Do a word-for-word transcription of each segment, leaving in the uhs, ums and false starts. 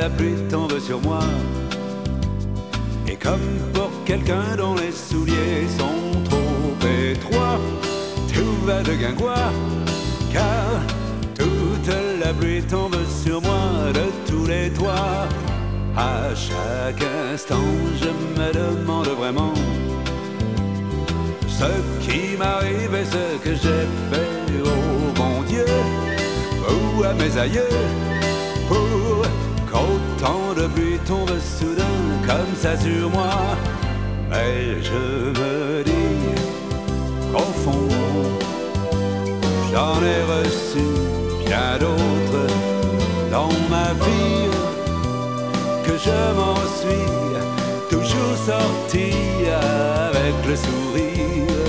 la pluie tombe sur moi. Et comme pour quelqu'un dont les souliers sont trop étroits, tout va de guingois, car toute la pluie tombe sur moi de tous les toits. À chaque instant, je me demande vraiment ce qui m'arrive et ce que j'ai fait au bon Dieu ou à mes aïeux pour qu'autant de pluie tombe soudain comme ça sur moi. Mais je me dis qu'au fond, j'en ai reçu bien d'autres dans ma vie, que je m'en suis toujours sorti avec le sourire.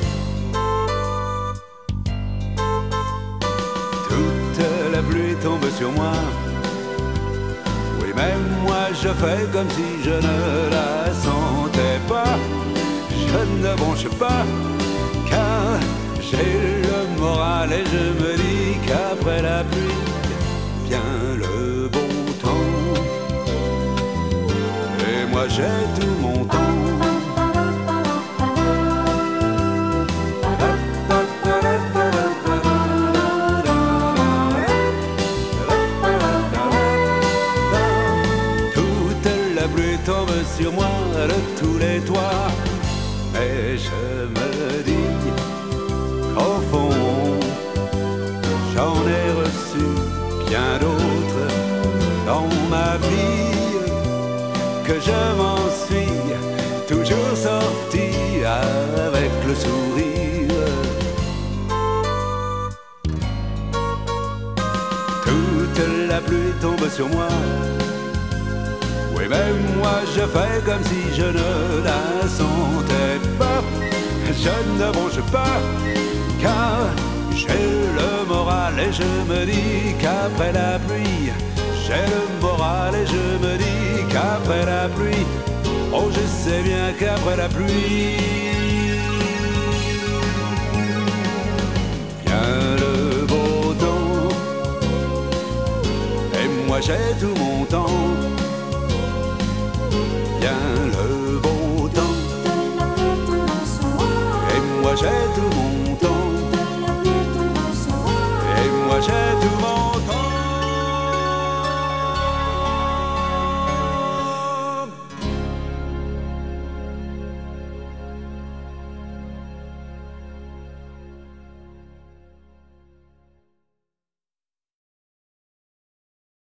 Toute la pluie tombe sur moi. Oui, même moi je fais comme si je ne la sentais pas. Je ne bronche pas, car j'ai le moral et je me dis qu'après la pluie vient le beau temps. Et moi j'ai tout mon temps. Toute la pluie tombe sur moi de tous les toits. Et je me dis qu'au fond, j'en ai reçu bien d'autres dans ma vie, que je m'en suis toujours sorti avec le sourire. Toute la pluie tombe sur moi. Oui, même moi je fais comme si je ne la sentais pas. Je ne bronche pas, car j'ai le moral et je me dis qu'après la pluie, j'ai le moral et je me dis qu'après la pluie, oh je sais bien qu'après la pluie vient le beau temps. Et moi j'ai tout mon temps. Vient le